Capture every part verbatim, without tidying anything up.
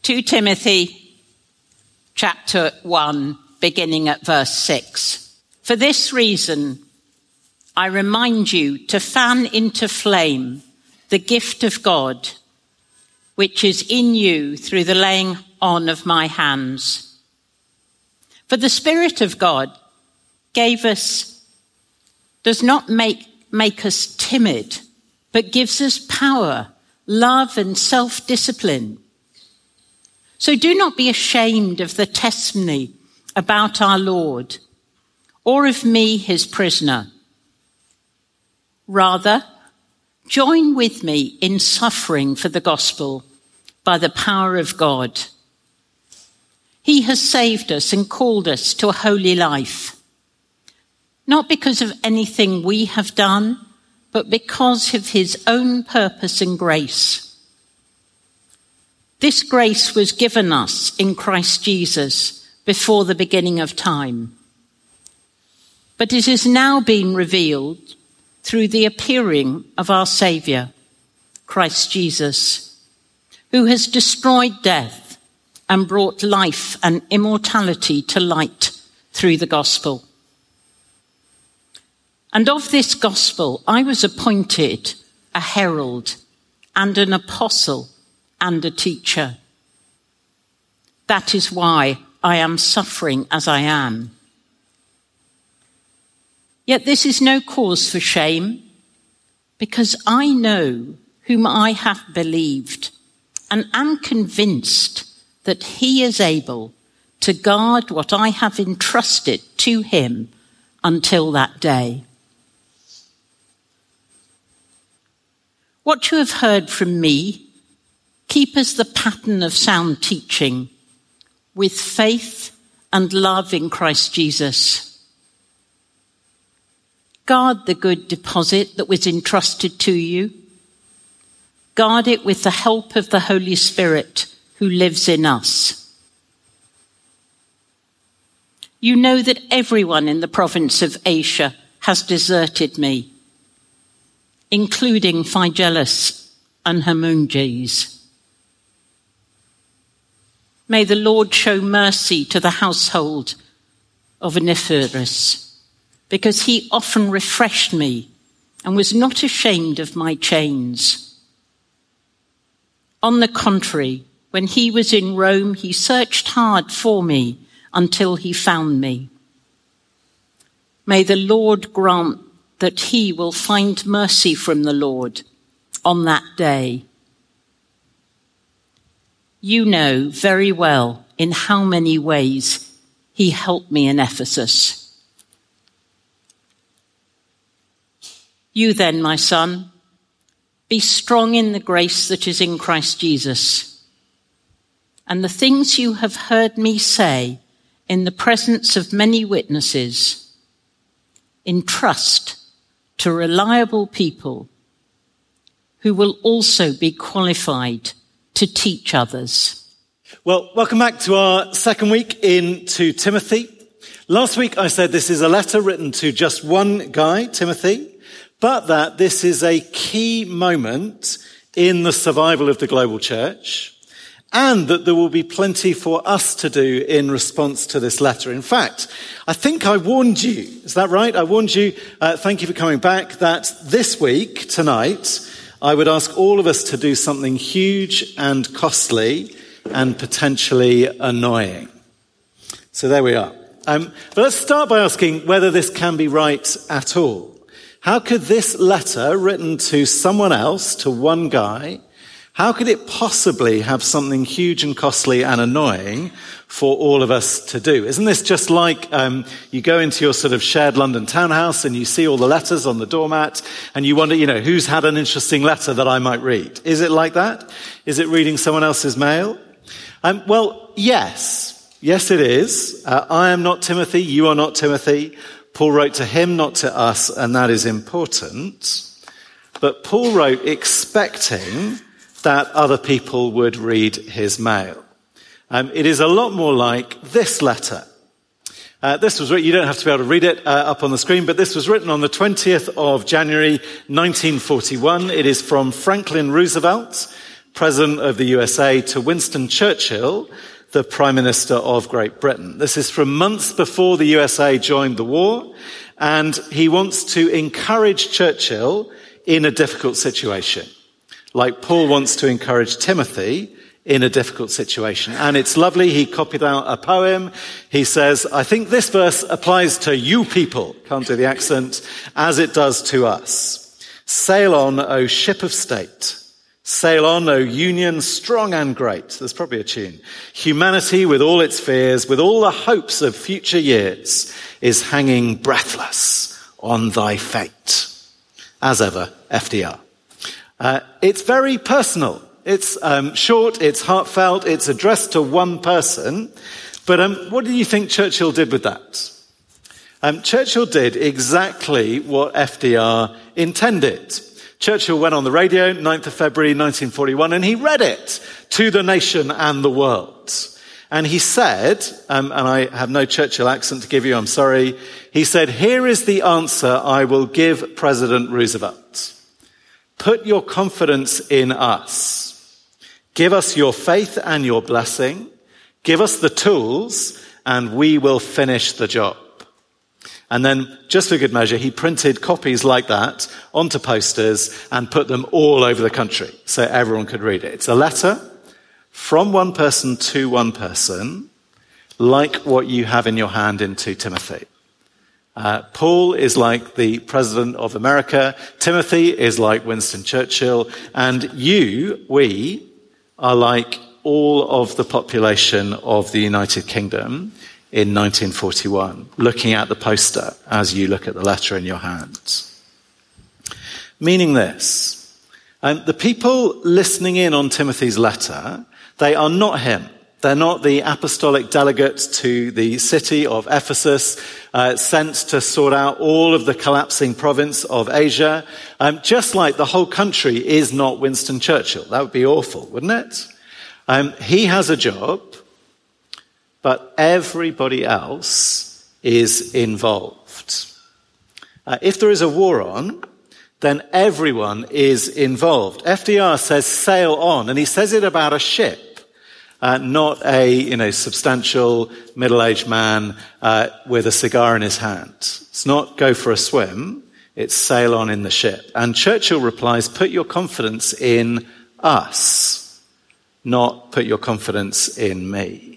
Second Timothy chapter one, beginning at verse six. For this reason, I remind you to fan into flame the gift of God, which is in you through the laying on of my hands. For the Spirit of God gave us, does not make, make us timid, but gives us power, love, and self-discipline. So do not be ashamed of the testimony about our Lord, or of me, his prisoner. Rather, join with me in suffering for the gospel by the power of God. He has saved us and called us to a holy life, not because of anything we have done, but because of his own purpose and grace. This grace was given us in Christ Jesus before the beginning of time. But it has now been revealed through the appearing of our Saviour, Christ Jesus, who has destroyed death and brought life and immortality to light through the gospel. And of this gospel I was appointed a herald and an apostle and a teacher. That is why I am suffering as I am. Yet this is no cause for shame, because I know whom I have believed and am convinced that he is able to guard what I have entrusted to him until that day. What you have heard from me, keep as the pattern of sound teaching, with faith and love in Christ Jesus. Guard the good deposit that was entrusted to you. Guard it with the help of the Holy Spirit who lives in us. You know that everyone in the province of Asia has deserted me, including Phygelus and Hermogenes. May the Lord show mercy to the household of Onesiphorus, because he often refreshed me and was not ashamed of my chains. On the contrary, when he was in Rome, he searched hard for me until he found me. May the Lord grant that he will find mercy from the Lord on that day. You know very well in how many ways he helped me in Ephesus. You then, my son, be strong in the grace that is in Christ Jesus. And the things you have heard me say in the presence of many witnesses, entrust to reliable people who will also be qualified to teach others. Well, welcome back to our second week in Second Timothy. Last week I said this is a letter written to just one guy, Timothy, but that this is a key moment in the survival of the global church, and that there will be plenty for us to do in response to this letter. In fact, I think I warned you, is that right? I warned you, uh, thank you for coming back, that this week, tonight, I would ask all of us to do something huge and costly and potentially annoying. So there we are. Um, but let's start by asking whether this can be right at all. How could this letter, written to someone else, to one guy, how could it possibly have something huge and costly and annoying for all of us to do? Isn't this just like um, you go into your sort of shared London townhouse and you see all the letters on the doormat and you wonder, you know, who's had an interesting letter that I might read? Is it like that? Is it reading someone else's mail? Um, well, yes. Yes, it is. Uh, I am not Timothy. You are not Timothy. Paul wrote to him, not to us, and that is important. But Paul wrote expecting that other people would read his mail. Um, it is a lot more like this letter. Uh, this was written, you don't have to be able to read it uh, up on the screen, but this was written on the twentieth of January, nineteen forty-one. It is from Franklin Roosevelt, President of the U S A, to Winston Churchill, the Prime Minister of Great Britain. This is from months before the U S A joined the war, and he wants to encourage Churchill in a difficult situation, like Paul wants to encourage Timothy in a difficult situation. And it's lovely. He copied out a poem. He says, I think this verse applies to you people, can't do the accent, as it does to us. Sail on, O ship of state. Sail on, O union strong and great. There's probably a tune. Humanity with all its fears, with all the hopes of future years, is hanging breathless on thy fate. As ever, F D R. Uh, it's very personal. It's um, short, it's heartfelt, it's addressed to one person. But um, what do you think Churchill did with that? Um, Churchill did exactly what F D R intended. Churchill went on the radio, ninth of February nineteen forty-one, and he read it to the nation and the world. And he said, um, and I have no Churchill accent to give you, I'm sorry. He said, here is the answer I will give President Roosevelt. Put your confidence in us. Give us your faith and your blessing. Give us the tools, and we will finish the job. And then, just for good measure, he printed copies like that onto posters and put them all over the country so everyone could read it. It's a letter from one person to one person, like what you have in your hand into Timothy. Uh, Paul is like the President of America. Timothy is like Winston Churchill. And you, we, are like all of the population of the United Kingdom in nineteen forty-one, looking at the poster as you look at the letter in your hands. Meaning this, um, the people listening in on Timothy's letter, they are not him. They're not the apostolic delegates to the city of Ephesus, uh, sent to sort out all of the collapsing province of Asia. Um, just like the whole country is not Winston Churchill. That would be awful, wouldn't it? Um, he has a job, but everybody else is involved. Uh, if there is a war on, then everyone is involved. F D R says sail on, and he says it about a ship. Uh, not a, you know, substantial middle-aged man uh, with a cigar in his hand. It's not go for a swim. It's sail on in the ship. And Churchill replies, put your confidence in us, not put your confidence in me.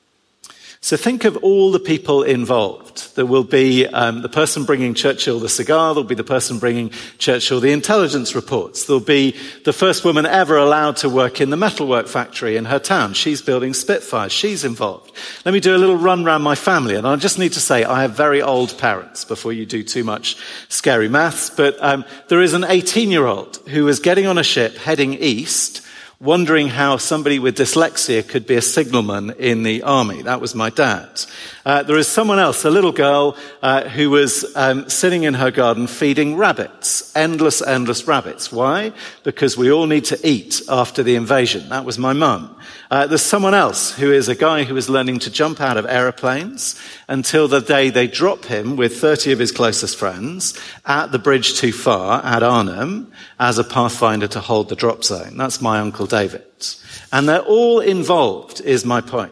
So think of all the people involved. There will be um, the person bringing Churchill the cigar. There'll be the person bringing Churchill the intelligence reports. There'll be the first woman ever allowed to work in the metalwork factory in her town. She's building Spitfires. She's involved. Let me do a little run round my family. And I just need to say I have very old parents before you do too much scary maths. But um, there is an eighteen-year-old who is getting on a ship heading east, wondering how somebody with dyslexia could be a signalman in the army. That was my dad. Uh, there is someone else, a little girl, uh, who was um, sitting in her garden feeding rabbits. Endless, endless rabbits. Why? Because we all need to eat after the invasion. That was my mum. Uh, there's someone else who is a guy who is learning to jump out of aeroplanes until the day they drop him with thirty of his closest friends at the bridge too far at Arnhem as a pathfinder to hold the drop zone. That's my Uncle David. And they're all involved, is my point.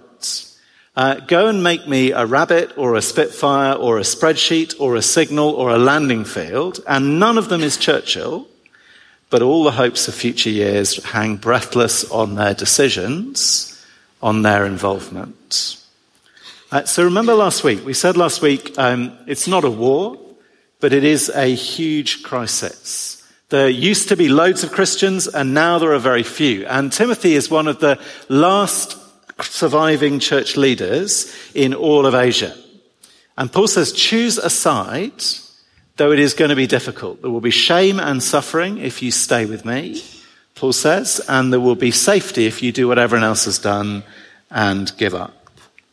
Uh, go and make me a rabbit or a Spitfire or a spreadsheet or a signal or a landing field, and none of them is Churchill, but all the hopes of future years hang breathless on their decisions, on their involvement. Uh, so remember last week, we said last week, um, it's not a war, but it is a huge crisis. There used to be loads of Christians, and now there are very few. And Timothy is one of the last surviving church leaders in all of Asia. And Paul says, choose a side, though it is going to be difficult. There will be shame and suffering if you stay with me, Paul says, and there will be safety if you do what everyone else has done and give up.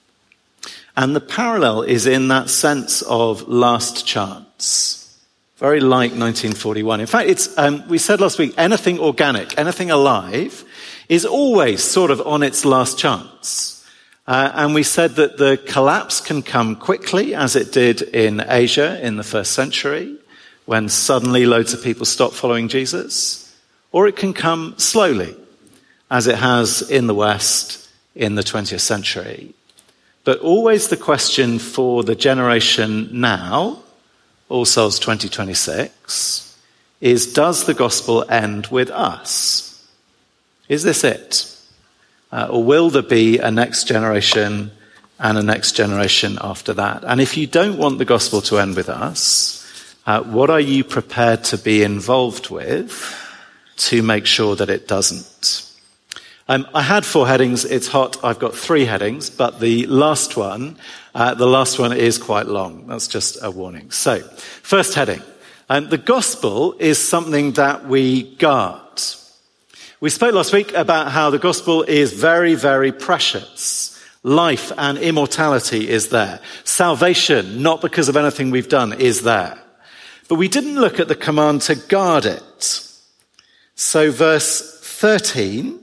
And the parallel is in that sense of last chance. Very like nineteen forty-one. In fact, it's um, we said last week, anything organic, anything alive, is always sort of on its last chance. Uh, and we said that the collapse can come quickly, as it did in Asia in the first century, when suddenly loads of people stopped following Jesus, or it can come slowly, as it has in the West in the twentieth century. But always the question for the generation now, All Souls twenty twenty-six, is, does the gospel end with us? Is this it? Uh, or will there be a next generation and a next generation after that? And if you don't want the gospel to end with us, uh, what are you prepared to be involved with to make sure that it doesn't? Um, I had four headings. It's hot. I've got three headings, but the last one, uh, the last one is quite long. That's just a warning. So, first heading. Um, the gospel is something that we guard. We spoke last week about how the gospel is very, very precious. Life and immortality is there. Salvation, not because of anything we've done, is there. But we didn't look at the command to guard it. So verse thirteen,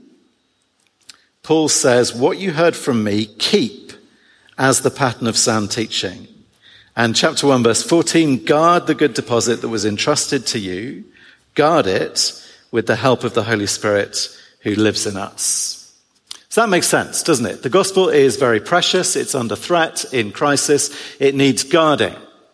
Paul says, what you heard from me, keep as the pattern of sound teaching. And chapter one, verse fourteen, guard the good deposit that was entrusted to you. Guard it with the help of the Holy Spirit who lives in us. So that makes sense, doesn't it? The gospel is very precious. It's under threat, in crisis. It needs guarding.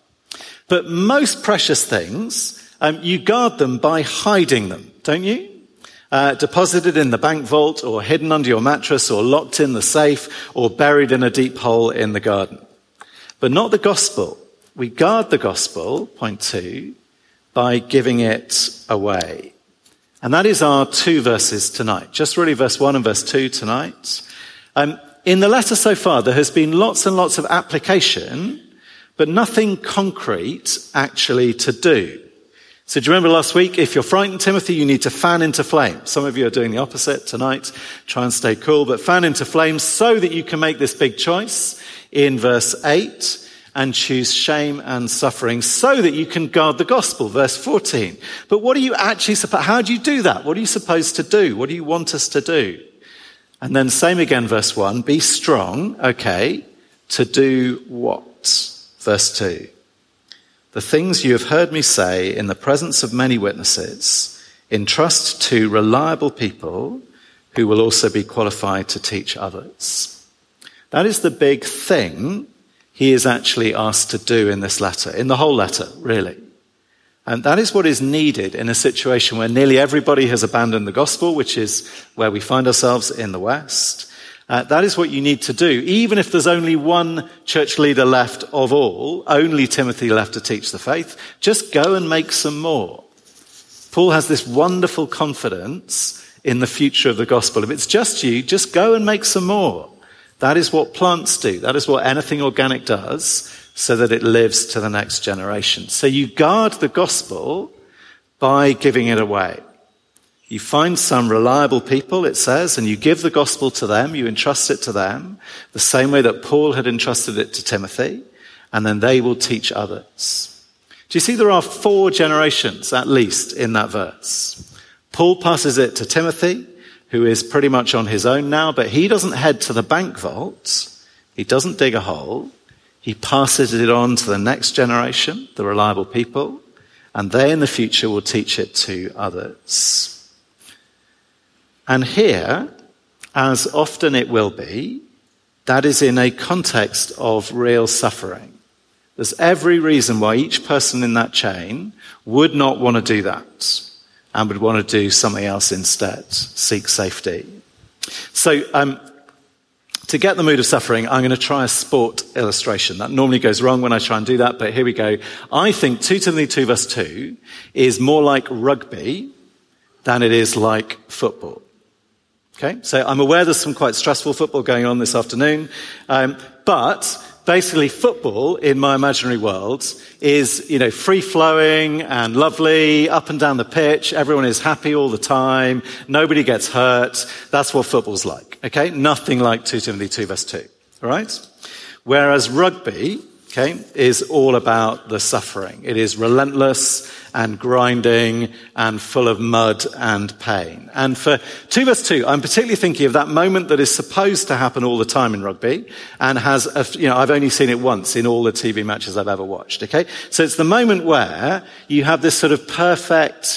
But most precious things, um, you guard them by hiding them, don't you? Uh, deposited in the bank vault, or hidden under your mattress, or locked in the safe, or buried in a deep hole in the garden. But not the gospel. We guard the gospel, point two, by giving it away. And that is our two verses tonight. Just really verse one and verse two tonight. Um, in the letter so far, there has been lots and lots of application, but nothing concrete actually to do. So do you remember last week, if you're frightened, Timothy, you need to fan into flame. Some of you are doing the opposite tonight. Try and stay cool, but fan into flame so that you can make this big choice in verse eight and choose shame and suffering so that you can guard the gospel, verse fourteen. But what are you actually supposed, how do you do that? What are you supposed to do? What do you want us to do? And then same again, verse one, be strong, okay, to do what? Verse two. The things you have heard me say in the presence of many witnesses, entrust to reliable people who will also be qualified to teach others. That is the big thing he is actually asked to do in this letter, in the whole letter, really. And that is what is needed in a situation where nearly everybody has abandoned the gospel, which is where we find ourselves in the West. Uh, that is what you need to do. Even if there's only one church leader left of all, only Timothy left to teach the faith, just go and make some more. Paul has this wonderful confidence in the future of the gospel. If it's just you, just go and make some more. That is what plants do. That is what anything organic does, so that it lives to the next generation. So you guard the gospel by giving it away. You find some reliable people, it says, and you give the gospel to them, you entrust it to them, the same way that Paul had entrusted it to Timothy, and then they will teach others. Do you see there are four generations, at least, in that verse? Paul passes it to Timothy, who is pretty much on his own now, but he doesn't head to the bank vault. He doesn't dig a hole. He passes it on to the next generation, the reliable people, and they in the future will teach it to others. And here, as often it will be, that is in a context of real suffering. There's every reason why each person in that chain would not want to do that and would want to do something else instead, seek safety. So, um, to get the mood of suffering, I'm going to try a sport illustration. That normally goes wrong when I try and do that, but here we go. I think two Timothy two verse two is more like rugby than it is like football. Okay, so I'm aware there's some quite stressful football going on this afternoon, um, but basically football in my imaginary world is, you know, free-flowing and lovely, up and down the pitch. Everyone is happy all the time. Nobody gets hurt. That's what football's like, okay? Nothing like two Timothy two verse two, all right? Whereas rugby, okay, is all about the suffering. It is relentless and grinding and full of mud and pain. And for two verse two, I'm particularly thinking of that moment that is supposed to happen all the time in rugby and has, a, you know, I've only seen it once in all the T V matches I've ever watched, okay? So it's the moment where you have this sort of perfect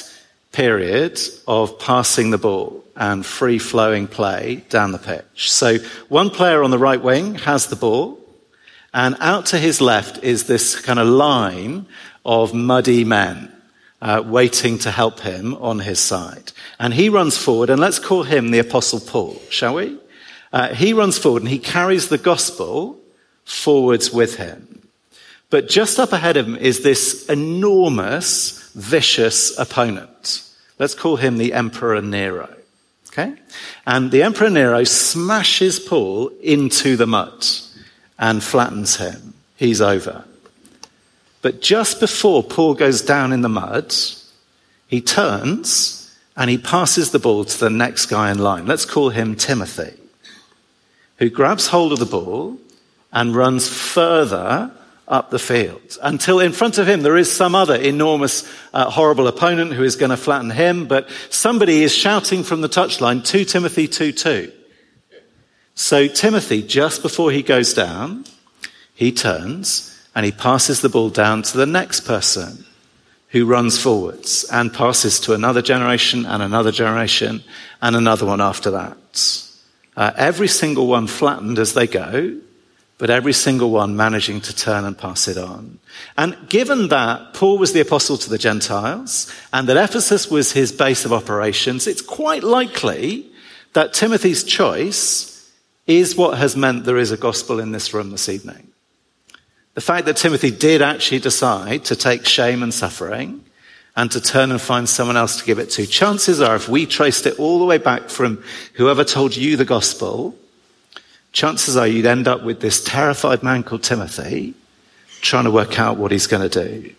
period of passing the ball and free-flowing play down the pitch. So one player on the right wing has the ball, and out to his left is this kind of line of muddy men uh, waiting to help him on his side. And he runs forward, and let's call him the Apostle Paul, shall we? Uh, he runs forward and he carries the gospel forwards with him. But just up ahead of him is this enormous, vicious opponent. Let's call him the Emperor Nero. Okay? And the Emperor Nero smashes Paul into the mud and flattens him. He's over. But just before Paul goes down in the mud, he turns and he passes the ball to the next guy in line. Let's call him Timothy, who grabs hold of the ball and runs further up the field until in front of him there is some other enormous, uh, horrible opponent who is going to flatten him. But somebody is shouting from the touchline, two Timothy two two. So Timothy, just before he goes down, he turns and he passes the ball down to the next person who runs forwards and passes to another generation and another generation and another one after that. Uh, every single one flattened as they go, but every single one managing to turn and pass it on. And given that Paul was the apostle to the Gentiles and that Ephesus was his base of operations, it's quite likely that Timothy's choice is what has meant there is a gospel in this room this evening. The fact that Timothy did actually decide to take shame and suffering and to turn and find someone else to give it to, chances are if we traced it all the way back from whoever told you the gospel, chances are you'd end up with this terrified man called Timothy trying to work out what he's going to do.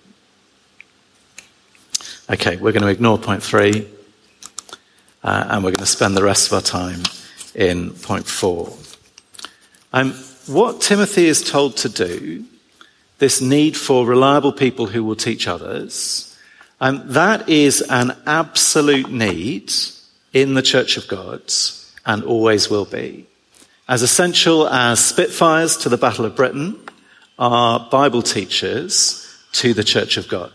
Okay, we're going to ignore point three, uh, and we're going to spend the rest of our time in point four. Um, what Timothy is told to do, this need for reliable people who will teach others, um, that is an absolute need in the Church of God and always will be. As essential as Spitfires to the Battle of Britain are Bible teachers to the Church of God.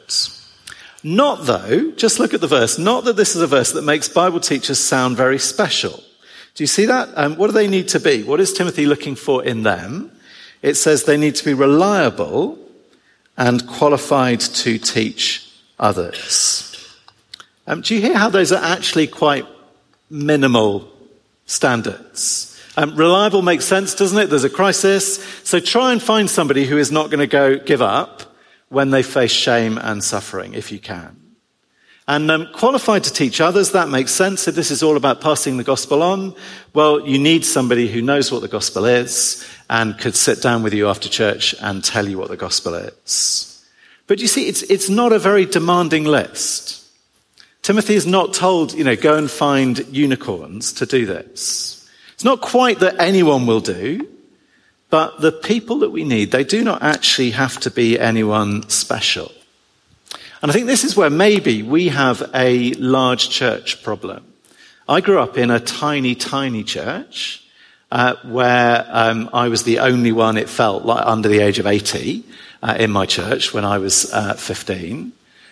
Not though, just look at the verse, not that this is a verse that makes Bible teachers sound very special. Do you see that? Um, what do they need to be? What is Timothy looking for in them? It says they need to be reliable and qualified to teach others. Um, do you hear how those are actually quite minimal standards? Um, reliable makes sense, doesn't it? There's a crisis. So try and find somebody who is not going to go give up when they face shame and suffering, if you can. And um, qualified to teach others, that makes sense. If this is all about passing the gospel on, well, you need somebody who knows what the gospel is and could sit down with you after church and tell you what the gospel is. But you see, it's, it's not a very demanding list. Timothy is not told, you know, go and find unicorns to do this. It's not quite that anyone will do, but the people that we need, they do not actually have to be anyone special. And I think this is where maybe we have a large church problem. I grew up in a tiny, tiny church uh, where um, I was the only one, it felt like, under the age of eighty uh, in my church when I was uh, fifteen.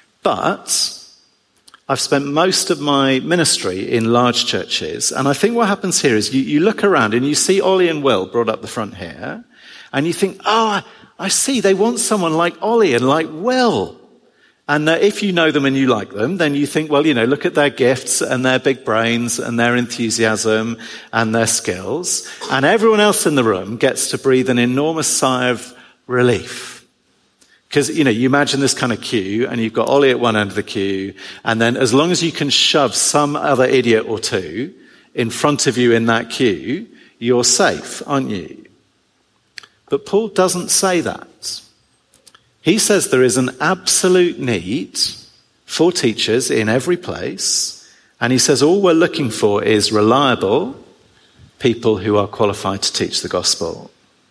But I've spent most of my ministry in large churches, and I think what happens here is you, you look around and you see Ollie and Will brought up the front here, and you think, oh, I, I see, they want someone like Ollie and like Will. And uh, if you know them and you like them, then you think, well, you know, look at their gifts and their big brains and their enthusiasm and their skills. And everyone else in the room gets to breathe an enormous sigh of relief. Because, you know, you imagine this kind of queue and you've got Ollie at one end of the queue, and then as long as you can shove some other idiot or two in front of you in that queue, you're safe, aren't you? But Paul doesn't say that. He says there is an absolute need for teachers in every place, and he says all we're looking for is reliable people who are qualified to teach the gospel.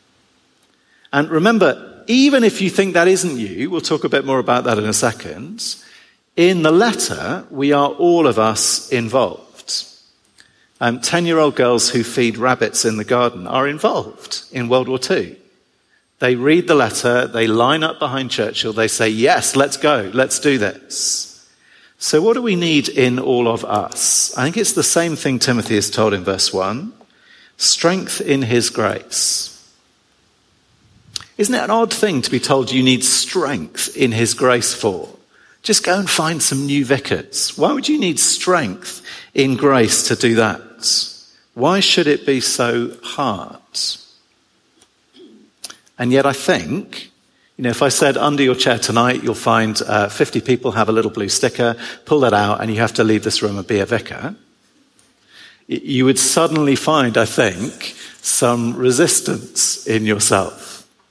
And remember, even if you think that isn't you, we'll talk a bit more about that in a second, in the letter, we are all of us involved. Um, ten-year-old girls who feed rabbits in the garden are involved in World War Two. They read the letter, they line up behind Churchill, they say, yes, let's go, let's do this. So what do we need in all of us? I think it's the same thing Timothy is told in verse one. Strength in his grace. Isn't it an odd thing to be told you need strength in his grace for? Just go and find some new vicars. Why would you need strength in grace to do that? Why should it be so hard? And yet I think, you know, if I said under your chair tonight, you'll find uh, fifty people have a little blue sticker, pull that out and you have to leave this room and be a vicar, you would suddenly find, I think, some resistance in yourself.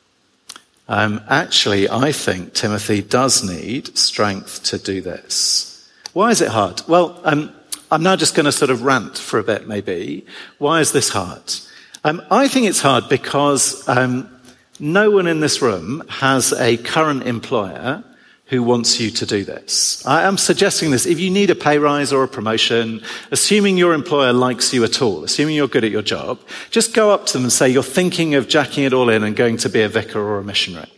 Um, actually, I think Timothy does need strength to do this. Why is it hard? Well, um, I'm now just going to sort of rant for a bit, maybe. Why is this hard? Um, I think it's hard because um, no one in this room has a current employer who wants you to do this. I am suggesting this. If you need a pay rise or a promotion, assuming your employer likes you at all, assuming you're good at your job, just go up to them and say you're thinking of jacking it all in and going to be a vicar or a missionary.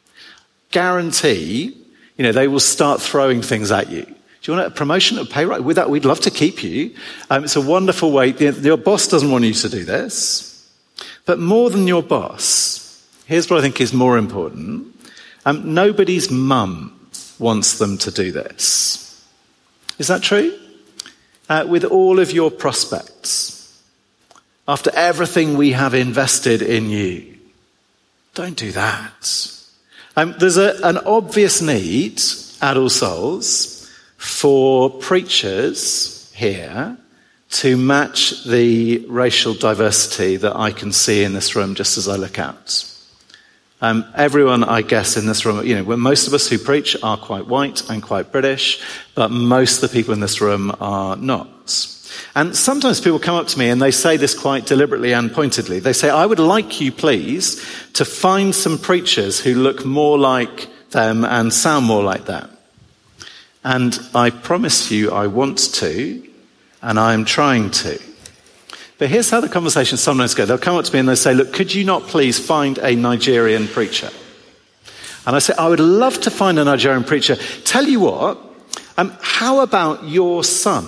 Guarantee, you know, they will start throwing things at you. Do you want a promotion, a pay rise? With that, we'd love to keep you. Um, it's a wonderful way. Your boss doesn't want you to do this. But more than your boss, here's what I think is more important. Um, nobody's mum wants them to do this. Is that true? Uh, with all of your prospects, after everything we have invested in you, don't do that. Um, there's a, an obvious need at All Souls for preachers here to match the racial diversity that I can see in this room just as I look out. Um, everyone, I guess, in this room, you know, most of us who preach are quite white and quite British, but most of the people in this room are not. And sometimes people come up to me and they say this quite deliberately and pointedly. They say, I would like you, please, to find some preachers who look more like them and sound more like them. And I promise you I want to, and I'm trying to. But here's how the conversations sometimes go. They'll come up to me and they'll say, look, could you not please find a Nigerian preacher? And I say, I would love to find a Nigerian preacher. Tell you what, um, how about your son?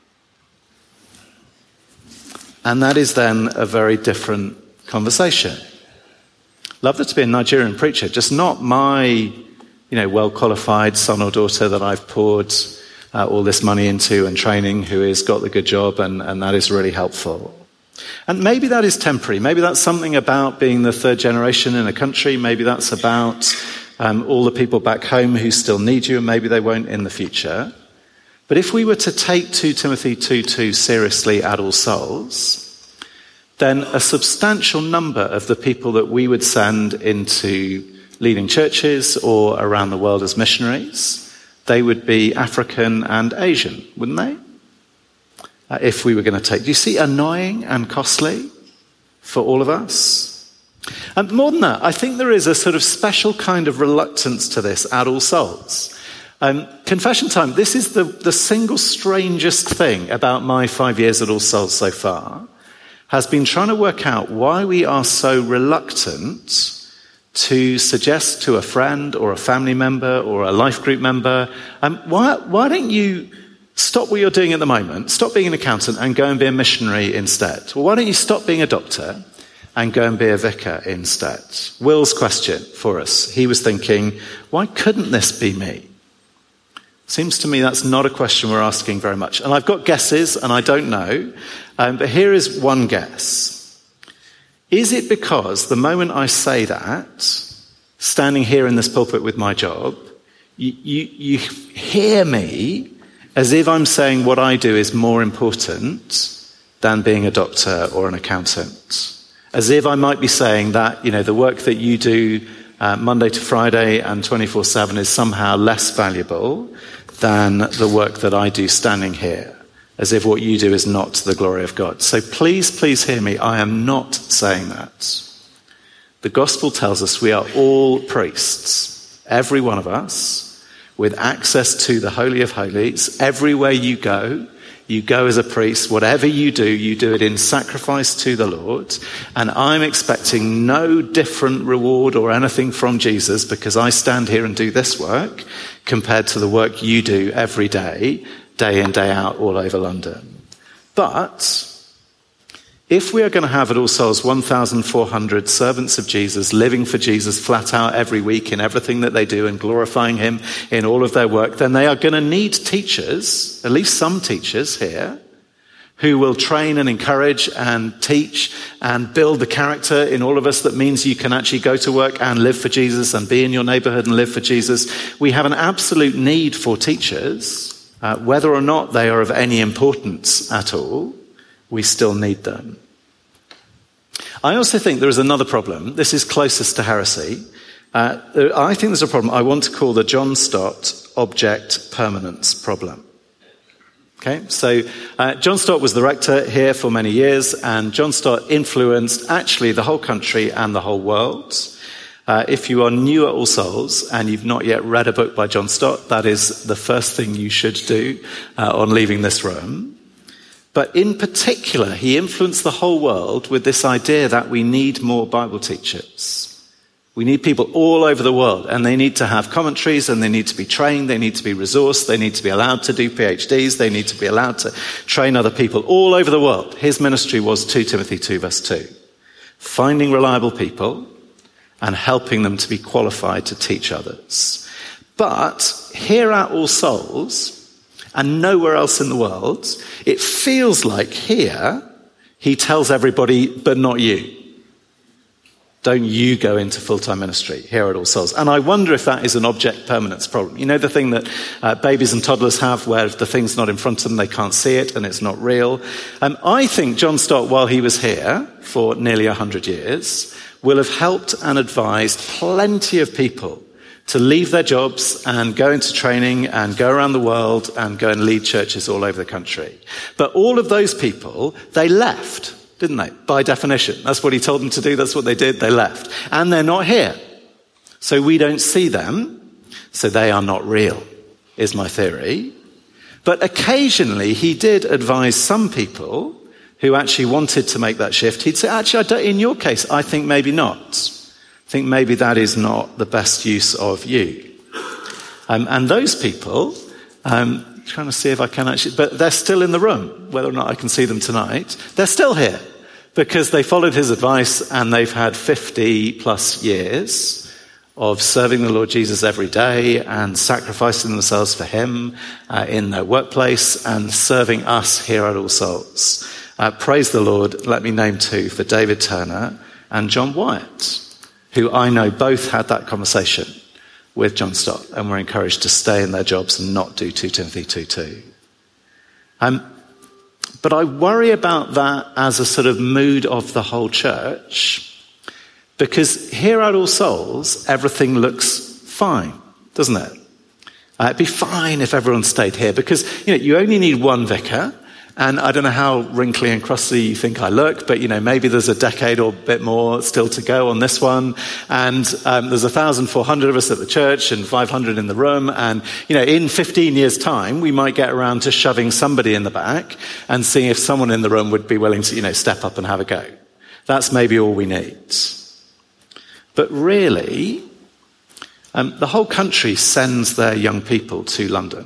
And that is then a very different conversation. Love there to be a Nigerian preacher, just not my, you know, well-qualified son or daughter that I've poured Uh, all this money into and training, who has got the good job, and, and that is really helpful. And maybe that is temporary. Maybe that's something about being the third generation in a country. Maybe that's about um, all the people back home who still need you, and maybe they won't in the future. But if we were to take Second Timothy two two seriously at All Souls, then a substantial number of the people that we would send into leading churches or around the world as missionaries, they would be African and Asian, wouldn't they? Uh, if we were going to take... Do you see annoying and costly for all of us? And more than that, I think there is a sort of special kind of reluctance to this at All Souls. Um, confession time, this is the, the single strangest thing about my five years at All Souls so far, has been trying to work out why we are so reluctant to suggest to a friend or a family member or a life group member, um, why, why don't you stop what you're doing at the moment, stop being an accountant and go and be a missionary instead? Well, why don't you stop being a doctor and go and be a vicar instead? Will's question for us, he was thinking, why couldn't this be me? Seems to me that's not a question we're asking very much. And I've got guesses and I don't know, um, but here is one guess. Is it because the moment I say that, standing here in this pulpit with my job, you, you, you hear me as if I'm saying what I do is more important than being a doctor or an accountant? As if I might be saying that, you know, the work that you do uh, Monday to Friday and twenty-four seven is somehow less valuable than the work that I do standing here. As if what you do is not to the glory of God. So please, please hear me. I am not saying that. The gospel tells us we are all priests, every one of us, with access to the Holy of Holies. Everywhere you go, You go as a priest. Whatever you do, you do it in sacrifice to the Lord. And I'm expecting no different reward or anything from Jesus because I stand here and do this work compared to the work you do every day, day in, day out, all over London. But if we are going to have at All Souls one thousand four hundred servants of Jesus living for Jesus flat out every week in everything that they do and glorifying him in all of their work, then they are going to need teachers, at least some teachers here, who will train and encourage and teach and build the character in all of us that means you can actually go to work and live for Jesus and be in your neighborhood and live for Jesus. We have an absolute need for teachers, uh, whether or not they are of any importance at all. We still need them. I also think there is another problem. This is closest to heresy. Uh, I think there's a problem I want to call the John Stott object permanence problem. Okay, so uh, John Stott was the rector here for many years, and John Stott influenced actually the whole country and the whole world. Uh, if you are new at All Souls and you've not yet read a book by John Stott, that is the first thing you should do uh, on leaving this room. But in particular, he influenced the whole world with this idea that we need more Bible teachers. We need people all over the world, and they need to have commentaries, and they need to be trained, they need to be resourced, they need to be allowed to do PhDs, they need to be allowed to train other people all over the world. His ministry was Second Timothy two verse two. Finding reliable people and helping them to be qualified to teach others. But here at All Souls, and nowhere else in the world, it feels like here he tells everybody, but not you. Don't you go into full-time ministry here at All Souls. And I wonder if that is an object permanence problem. You know the thing that uh, babies and toddlers have where if the thing's not in front of them, they can't see it and it's not real. Um, I think John Stott, while he was here for nearly one hundred years, will have helped and advised plenty of people to leave their jobs and go into training and go around the world and go and lead churches all over the country. But all of those people, they left, didn't they? By definition. That's what he told them to do. That's what they did. They left. And they're not here. So we don't see them. So they are not real, is my theory. But occasionally he did advise some people who actually wanted to make that shift. He'd say, actually, I don't, in your case, I think maybe not. I think maybe that is not the best use of you. Um, and those people, um, trying to see if I can actually, but they're still in the room, whether or not I can see them tonight. They're still here because they followed his advice and they've had fifty plus years of serving the Lord Jesus every day and sacrificing themselves for him uh, in their workplace and serving us here at All Souls. Uh, praise the Lord. Let me name two for David Turner and John Wyatt, who I know both had that conversation with John Stott and were encouraged to stay in their jobs and not do Second Timothy two two. Um, but I worry about that as a sort of mood of the whole church, because here at All Souls, everything looks fine, doesn't it? Uh, it'd be fine if everyone stayed here, because you know you only need one vicar. And I don't know how wrinkly and crusty you think I look, but, you know, maybe there's a decade or a bit more still to go on this one. And um, there's one thousand four hundred of us at the church and five hundred in the room. And, you know, in fifteen years' time, we might get around to shoving somebody in the back and seeing if someone in the room would be willing to, you know, step up and have a go. That's maybe all we need. But really, um, the whole country sends their young people to London.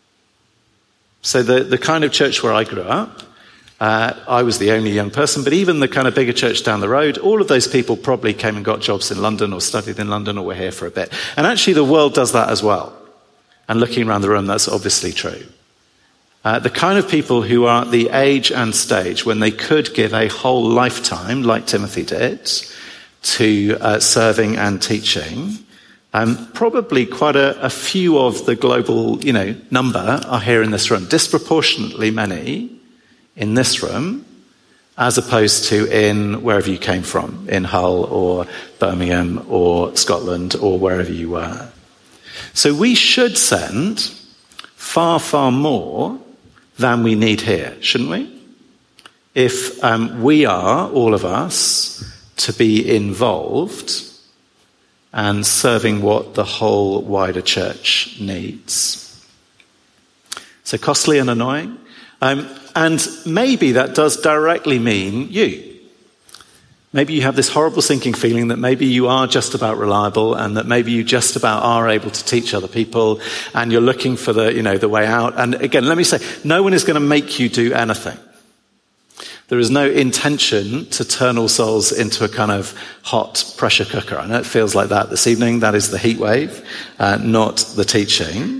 So the, the kind of church where I grew up, uh, I was the only young person, but even the kind of bigger church down the road, all of those people probably came and got jobs in London or studied in London or were here for a bit. And actually the world does that as well. And looking around the room, that's obviously true. Uh, the kind of people who are at the age and stage when they could give a whole lifetime, like Timothy did, to uh, serving and teaching. Um, probably quite a, a few of the global, you know, number are here in this room. Disproportionately many in this room, as opposed to in wherever you came from, in Hull or Birmingham or Scotland or wherever you were. So we should send far, far more than we need here, shouldn't we? If um, we are, all of us, to be involved and serving what the whole wider church needs. So costly and annoying. Um, and maybe that does directly mean you. Maybe you have this horrible sinking feeling that maybe you are just about reliable and that maybe you just about are able to teach other people and you're looking for the, you know, the way out. And again, let me say, no one is going to make you do anything. There is no intention to turn all souls into a kind of hot pressure cooker. I know it feels like that this evening. That is the heat wave, uh, not the teaching.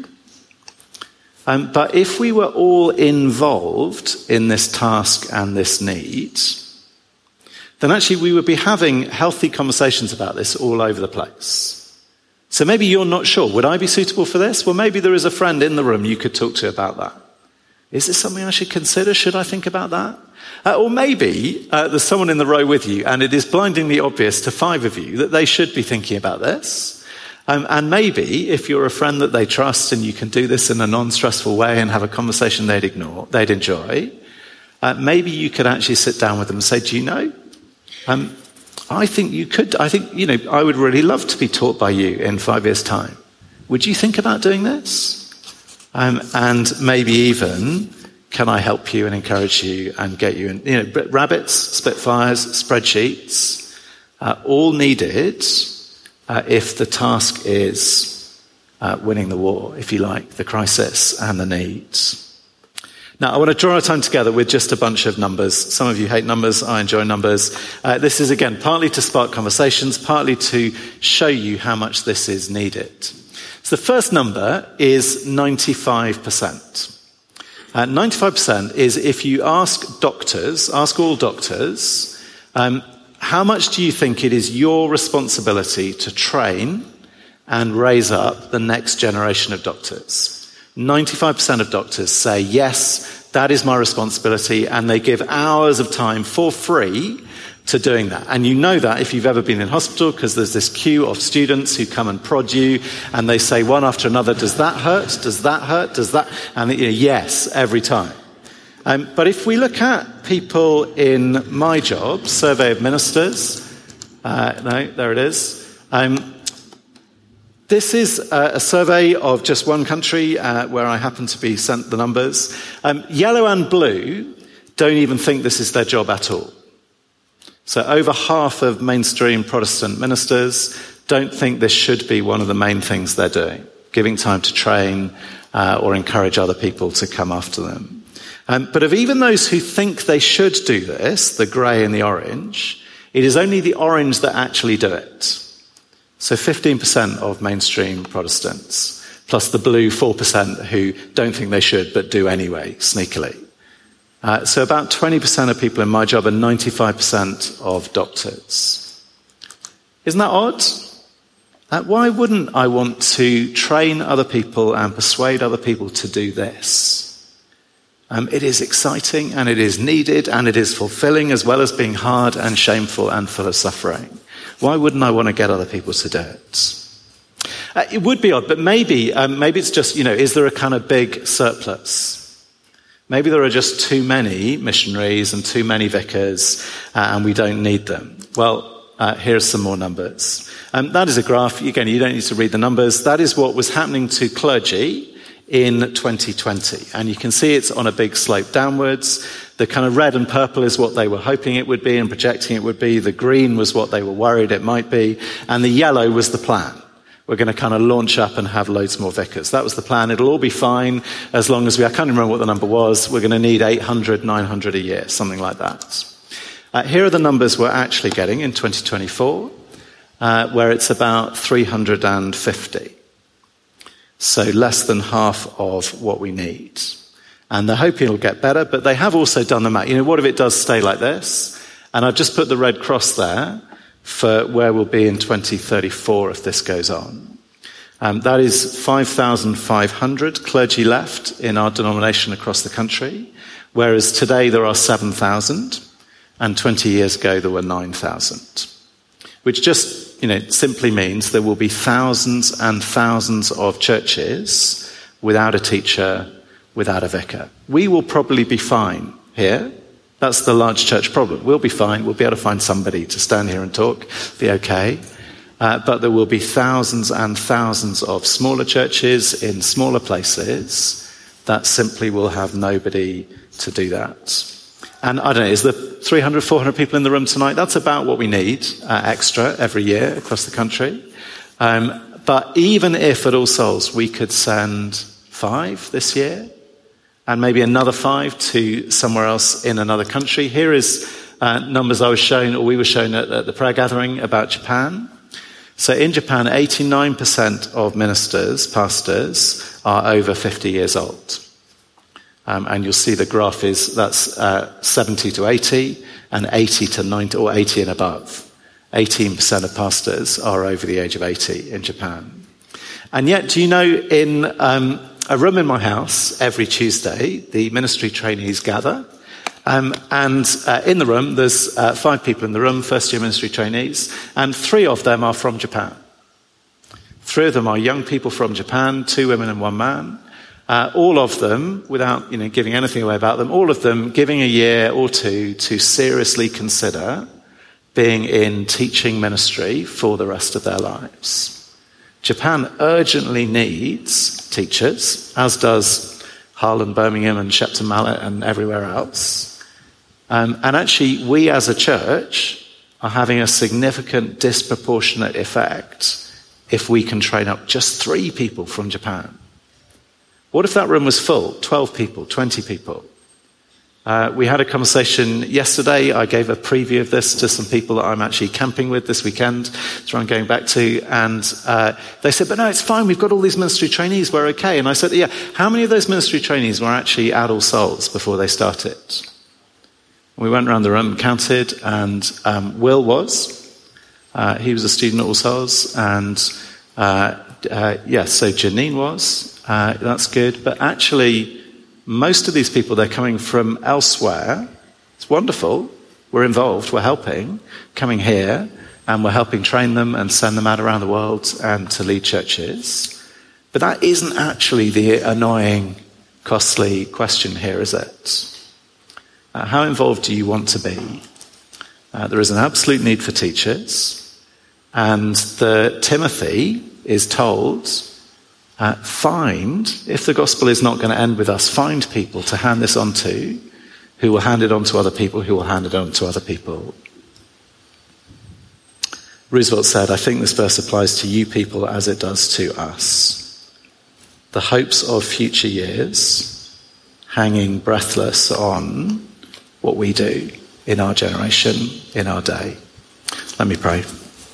Um, but if we were all involved in this task and this need, then actually we would be having healthy conversations about this all over the place. So maybe you're not sure, would I be suitable for this? Well, maybe there is a friend in the room you could talk to about that. Is this something I should consider? Should I think about that? Uh, or maybe uh, there's someone in the row with you and it is blindingly obvious to five of you that they should be thinking about this. Um, and maybe if you're a friend that they trust and you can do this in a non-stressful way and have a conversation they'd ignore, they'd enjoy, uh, maybe you could actually sit down with them and say, do you know, Um, I think you could, I think, you know, I would really love to be taught by you in five years' time. Would you think about doing this? Um, and maybe even, can I help you and encourage you and get you in, you know, rabbits, Spitfires, spreadsheets, uh, all needed uh, if the task is uh, winning the war, if you like, the crisis and the needs. Now, I want to draw our time together with just a bunch of numbers. Some of you hate numbers. I enjoy numbers. Uh, this is, again, partly to spark conversations, partly to show you how much this is needed. So the first number is ninety-five percent. Uh, ninety-five percent is if you ask doctors, ask all doctors, um, how much do you think it is your responsibility to train and raise up the next generation of doctors? ninety-five percent of doctors say, yes, that is my responsibility, and they give hours of time for free to doing that. And you know that if you've ever been in hospital, because there's this queue of students who come and prod you, and they say one after another, does that hurt? Does that hurt? Does that? And you know, yes, every time. Um, but if we look at people in my job, survey of ministers, uh, no, there it is. Um, This is a survey of just one country uh, where I happen to be sent the numbers. Um, yellow and blue don't even think this is their job at all. So over half of mainstream Protestant ministers don't think this should be one of the main things they're doing, giving time to train uh, or encourage other people to come after them. Um, but of even those who think they should do this, the grey and the orange, it is only the orange that actually do it. So fifteen percent of mainstream Protestants, plus the blue four percent who don't think they should but do anyway, sneakily. Uh, so about twenty percent of people in my job and ninety-five percent of doctors. Isn't that odd? Uh, why wouldn't I want to train other people and persuade other people to do this? Um, it is exciting and it is needed and it is fulfilling as well as being hard and shameful and full of suffering. Why wouldn't I want to get other people to do it? Uh, it would be odd, but maybe, um, maybe it's just, you know, is there a kind of big surplus? Maybe there are just too many missionaries and too many vicars, uh, and we don't need them. Well, uh, here's some more numbers. Um, that is a graph. Again, you don't need to read the numbers. That is what was happening to clergy in twenty twenty. And you can see it's on a big slope downwards. The kind of red and purple is what they were hoping it would be and projecting it would be. The green was what they were worried it might be. And the yellow was the plan. We're going to kind of launch up and have loads more vicars. That was the plan. It'll all be fine as long as we, I can't remember what the number was. We're going to need eight hundred, nine hundred a year, something like that. Uh, here are the numbers we're actually getting in twenty twenty-four, uh, where it's about three hundred fifty. So less than half of what we need. And they're hoping it'll get better, but they have also done the math. You know, what if it does stay like this? And I've just put the red cross there for where we'll be in twenty thirty-four if this goes on. Um, that is five thousand five hundred clergy left in our denomination across the country, whereas today there are seven thousand, and twenty years ago there were nine thousand. Which just, you know, simply means there will be thousands and thousands of churches without a teacher, without a vicar. We will probably be fine here. That's the large church problem. We'll be fine. We'll be able to find somebody to stand here and talk, be okay. Uh, but there will be thousands and thousands of smaller churches in smaller places that simply will have nobody to do that. And I don't know, is there three hundred, four hundred people in the room tonight? That's about what we need uh, extra every year across the country. Um, but even if at All Souls we could send five this year, and maybe another five to somewhere else in another country. Here is uh, numbers I was shown, or we were shown at, at the prayer gathering about Japan. So in Japan, eighty-nine percent of ministers, pastors, are over fifty years old. Um, and you'll see the graph is, that's uh, seventy to eighty, and eighty to ninety, or eighty and above. eighteen percent of pastors are over the age of eighty in Japan. And yet, do you know, in um, a room in my house, every Tuesday, the ministry trainees gather. Um, and uh, in the room, there's uh, five people in the room, first-year ministry trainees, and three of them are from Japan. Three of them are young people from Japan, two women and one man. Uh, all of them, without you know giving anything away about them, all of them giving a year or two to seriously consider being in teaching ministry for the rest of their lives. Japan urgently needs teachers, as does Hull and Birmingham and Shepton Mallet and everywhere else. Um, and actually, we as a church are having a significant disproportionate effect if we can train up just three people from Japan. What if that room was full? twelve people, twenty people. Uh, we had a conversation yesterday. I gave a preview of this to some people that I'm actually camping with this weekend, that's where I'm going back to. And uh, they said, but no, it's fine. We've got all these ministry trainees. We're okay. And I said, yeah, how many of those ministry trainees were actually at All Souls before they started? We went around the room and counted, and um, Will was. Uh, he was a student at All Souls. And uh, uh, yeah, so Janine was. Uh, that's good. But actually, most of these people, they're coming from elsewhere. It's wonderful. We're involved. We're helping. Coming here, and we're helping train them and send them out around the world and to lead churches. But that isn't actually the annoying, costly question here, is it? Uh, how involved do you want to be? Uh, there is an absolute need for teachers. And the Timothy is told... Uh, find, if the gospel is not going to end with us, find people to hand this on to, who will hand it on to other people, who will hand it on to other people. Roosevelt said, I think this verse applies to you people as it does to us. The hopes of future years hanging breathless on what we do in our generation, in our day. Let me pray.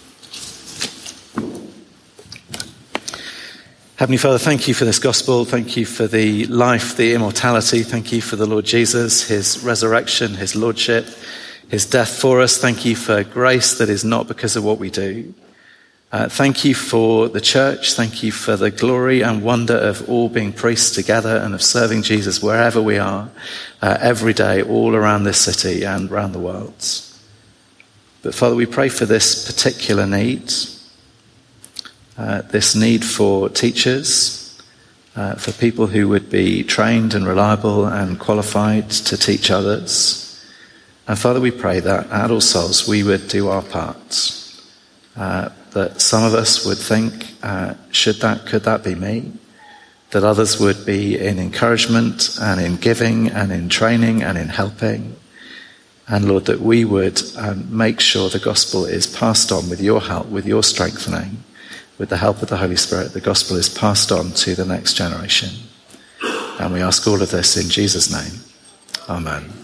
Heavenly Father, thank you for this gospel. Thank you for the life, the immortality. Thank you for the Lord Jesus, his resurrection, his lordship, his death for us. Thank you for grace that is not because of what we do. Uh, thank you for the church. Thank you for the glory and wonder of all being priests together and of serving Jesus wherever we are, uh, every day, all around this city and around the world. But Father, we pray for this particular need. Uh, this need for teachers, uh, for people who would be trained and reliable and qualified to teach others. And Father, we pray that at All Souls we would do our part. Uh, that some of us would think, uh, should that, could that be me? That others would be in encouragement and in giving and in training and in helping. And Lord, that we would um, make sure the gospel is passed on with your help, with your strengthening. With the help of the Holy Spirit, the gospel is passed on to the next generation. And we ask all of this in Jesus' name. Amen.